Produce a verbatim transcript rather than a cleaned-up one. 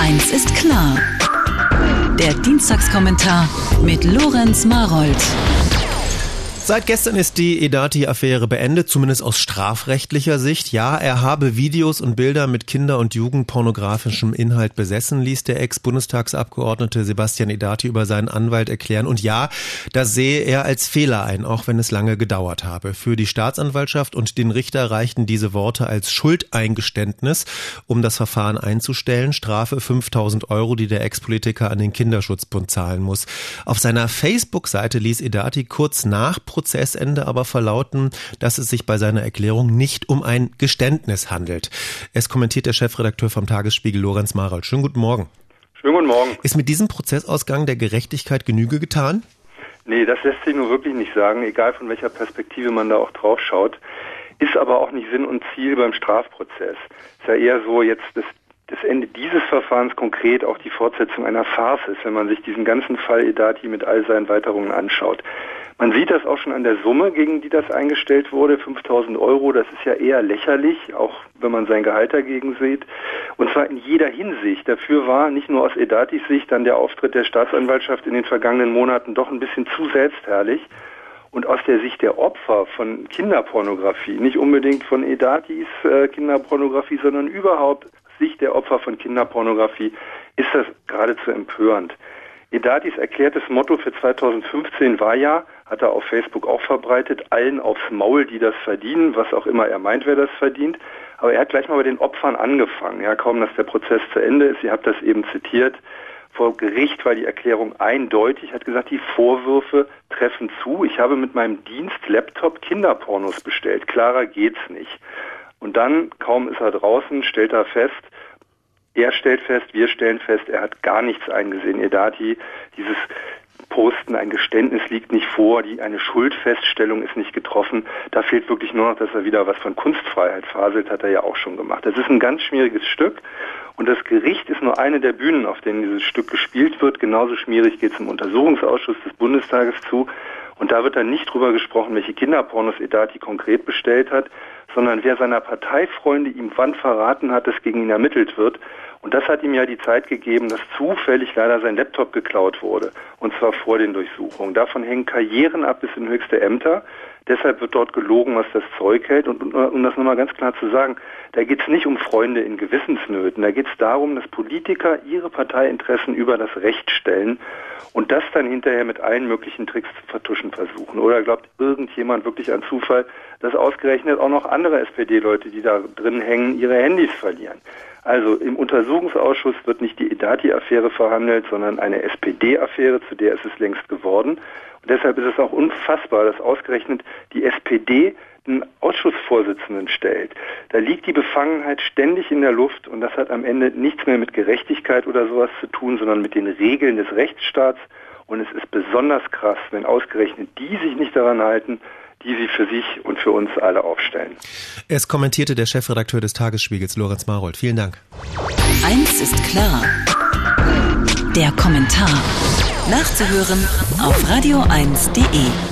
Eins ist klar. Der Dienstagskommentar mit Lorenz Marold. Seit gestern ist die Edati-Affäre beendet, zumindest aus strafrechtlicher Sicht. Ja, er habe Videos und Bilder mit Kinder- und Jugendpornografischem Inhalt besessen, ließ der Ex-Bundestagsabgeordnete Sebastian Edati über seinen Anwalt erklären. Und ja, das sehe er als Fehler ein, auch wenn es lange gedauert habe. Für die Staatsanwaltschaft und den Richter reichten diese Worte als Schuldeingeständnis, um das Verfahren einzustellen. Strafe fünftausend Euro, die der Ex-Politiker an den Kinderschutzbund zahlen muss. Auf seiner Facebook-Seite ließ Edati kurz nach Prozessende aber verlauten, dass es sich bei seiner Erklärung nicht um ein Geständnis handelt. Es kommentiert der Chefredakteur vom Tagesspiegel, Lorenz Marold. Schönen guten Morgen. Schönen guten Morgen. Ist mit diesem Prozessausgang der Gerechtigkeit Genüge getan? Nee, das lässt sich nur wirklich nicht sagen, egal von welcher Perspektive man da auch drauf schaut. Ist aber auch nicht Sinn und Ziel beim Strafprozess. Ist ja eher so jetzt das, das Ende dieses Verfahrens konkret auch die Fortsetzung einer Farce ist, wenn man sich diesen ganzen Fall Edati mit all seinen Weiterungen anschaut. Man sieht das auch schon an der Summe, gegen die das eingestellt wurde, fünftausend Euro, das ist ja eher lächerlich, auch wenn man sein Gehalt dagegen sieht. Und zwar in jeder Hinsicht. Dafür war nicht nur aus Edatis Sicht dann der Auftritt der Staatsanwaltschaft in den vergangenen Monaten doch ein bisschen zu selbstherrlich. Und aus der Sicht der Opfer von Kinderpornografie, nicht unbedingt von Edatis äh, Kinderpornografie, sondern überhaupt Sicht der Opfer von Kinderpornografie, ist das geradezu empörend. Edatis erklärtes Motto für zweitausendfünfzehn war ja, hat er auf Facebook auch verbreitet, allen aufs Maul, die das verdienen, was auch immer er meint, wer das verdient. Aber er hat gleich mal bei den Opfern angefangen. Ja, kaum, dass der Prozess zu Ende ist, ihr habt das eben zitiert. Vor Gericht war die Erklärung eindeutig, hat gesagt, die Vorwürfe treffen zu. Ich habe mit meinem Dienst-Laptop Kinderpornos bestellt. Klarer geht's nicht. Und dann, kaum ist er draußen, stellt er fest, er stellt fest, wir stellen fest, er hat gar nichts eingesehen. Edati, dieses Posten, ein Geständnis liegt nicht vor, die, eine Schuldfeststellung ist nicht getroffen. Da fehlt wirklich nur noch, dass er wieder was von Kunstfreiheit faselt, hat er ja auch schon gemacht. Das ist ein ganz schwieriges Stück und das Gericht ist nur eine der Bühnen, auf denen dieses Stück gespielt wird. Genauso schwierig geht es im Untersuchungsausschuss des Bundestages zu. Und da wird dann nicht drüber gesprochen, welche Kinderpornos Edati konkret bestellt hat, sondern wer seiner Parteifreunde ihm wann verraten hat, dass gegen ihn ermittelt wird. Und das hat ihm ja die Zeit gegeben, dass zufällig leider sein Laptop geklaut wurde. Und zwar vor den Durchsuchungen. Davon hängen Karrieren ab bis in höchste Ämter. Deshalb wird dort gelogen, was das Zeug hält. Und um das nochmal ganz klar zu sagen, da geht es nicht um Freunde in Gewissensnöten. Da geht es darum, dass Politiker ihre Parteiinteressen über das Recht stellen und das dann hinterher mit allen möglichen Tricks zu vertuschen versuchen. Oder glaubt irgendjemand wirklich an Zufall, dass ausgerechnet auch noch andere S P D-Leute, die da drin hängen, ihre Handys verlieren? Also im Untersuchungsausschuss wird nicht die Edati-Affäre verhandelt, sondern eine S P D-Affäre, zu der ist es längst geworden. Und deshalb ist es auch unfassbar, dass ausgerechnet die S P D einen Ausschussvorsitzenden stellt. Da liegt die Befangenheit ständig in der Luft und das hat am Ende nichts mehr mit Gerechtigkeit oder sowas zu tun, sondern mit den Regeln des Rechtsstaats. Und es ist besonders krass, wenn ausgerechnet die sich nicht daran halten, die sie für sich und für uns alle aufstellen. Es kommentierte der Chefredakteur des Tagesspiegels, Lorenz Marold. Vielen Dank. Eins ist klar. Der Kommentar. Nachzuhören auf radio eins punkt de.